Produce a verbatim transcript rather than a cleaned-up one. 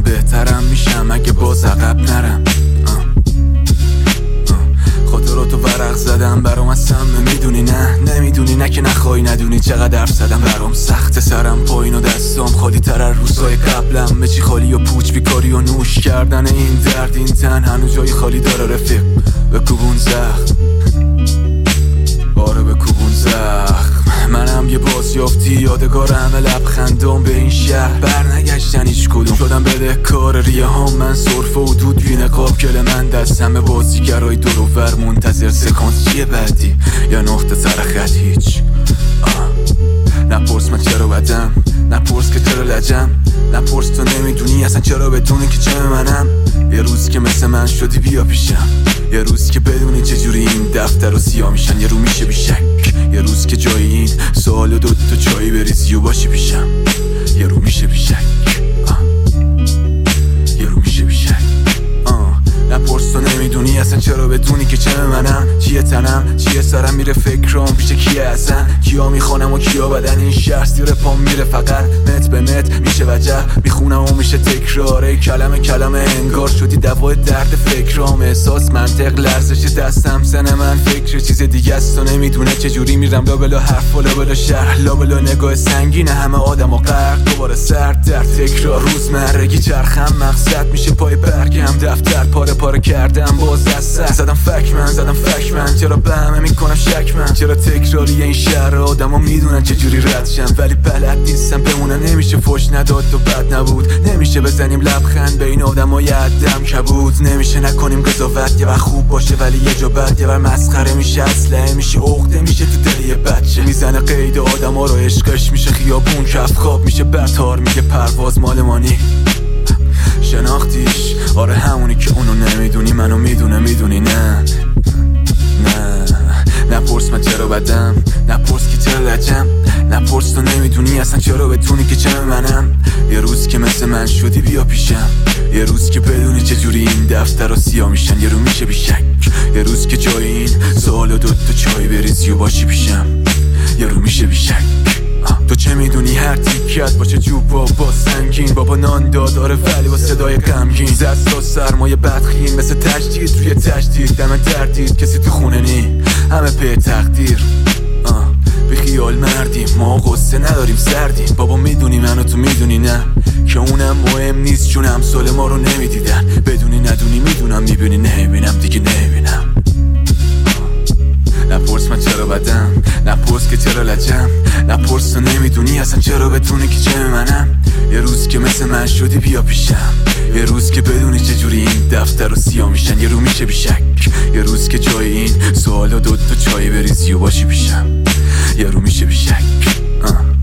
بهترم میشم اگه باز عقب نرم. خاطراتو ورق زدم برام از سمه، میدونی نه نمیدونی، نه که نخوای ندونی چقدر حرف زدم برام سخت، سرم پایین و دستام خالی تر از روزای قبلم، مچی خالی و پوچ بیکاری و نوش کردن این درد، این تن هنو جای خالی داره رفیق، به کوبون زخم، آره به کوبون زخم. منم یه بازیافتی یادگار همه لبخندام به این شهر، برنگشتن هیچ کدوم، شدم بده کار ریه ها، من صرف و دود بی نقاب، کل من دست همه بازیگرای دور و ور منتظر سکانس چیه بعدی یا نقطه سر خط هیچ. نپرس من چرا بدم، نپرس که چرا لجم، نپرس تو نمیدونی اصلا چرا بدونی که چه منم. یه روز که مثل من شدی بیا پیشم، یه روز که بدونی چجوری این دفتر و سیاه میشن، یه رو میشه بیشک، یه روز که جای این سوال و دو تا چایی بریزی و باشی پیشم، یه رو میشه بیشک، یه رو میشه بیشک. نپرس تو نمیدونی اصلا چرا بدونی که چه منم، چیه تنم، چیه سرم میره فکرام پیش کیه اصلا، کیا میخوانم و کیا بدن این شهر، زیر پام میره فقط مت به مت میشه وجه، میخونم و میشه تکراره، کلمه کلمه انگار شدی دوای درد فکرام، احساس منطق لرزش دستم، سن من فکر چیز دیگه است و نمیدونه چجوری میرم لابلا حرف و لابلا شهر، لابلا نگاه سنگین همه آدم و غرق، دوباره سرد در تکرار، روزمرگی چرخم مقصد میشه پای برگم، دفتر پاره پاره کردم باز دست زدم فک من، زدم فک من، چرا به همه میکنم شک من، چرا تکراری این شهر آدم ها میدونن چجوری ردشم، ولی بلد نیستم بمونن، نمیشه فوش نداد تو بد نبود، نمیشه بزنیم لبخند به این آدم ها یه عدم کبود، نمیشه نکنیم قضاوت، یه وقت خوب باشه ولی یه جا بد، یه وقت مسخره میشه اسلحه میشه عقده میشه تو دل یه بچه، میزنه قید آدم ها رو عشقش میشه خیابون کف خواب میشه بتار، میگه پرواز مالمانی شناختیش، آره همونی که اونو نمیدونی منو میدونه، میدونی نه نه. نپرس من چرا بدم، نپرس که چرا لجم، نپرس تو نمیدونی اصلا چرا بدونی که چه منم، یه روز که مثل من شدی بیا پیشم، یه روز که بدونی چجوری این دفتر و سیاه میشن، یه رو میشه بیشک، یه روز که جای این سوال و دو تا چای بریزی و باشی پیشم، یه رو میشه بیشک. تو چه میدونی هر تیکت باشه جوبا با سنگین، بابا نان داد آره ولی با صدای غمگین، دست تا سرمایه بدخین مثل تشدید روی تشدید، دم تردید کسی تو خونه نی همه پی تقدیر، بی خیال مردیم ما قصه نداریم سردیم، بابا میدونی منو تو میدونی نه که اونم مهم نیست چون امثال ما رو نمیدیدن، بدونی ندونی میدونم میبینی نمیبینم دیگه نمیبینم. نپرس من چرا بدم، نپرس که چرا لجم، نپرس تو نمیدونی اصلا چرا بدونی که چه منم، یه روز که مثل من شدی بیا پیشم، یه روز که بدونی چجوری این دفتر و سیاه میشن، یه رو میشه بیشک، یه روز که جای این سوال و دو تا چای بریزی و باشی پیشم، یه رو میشه بیشک.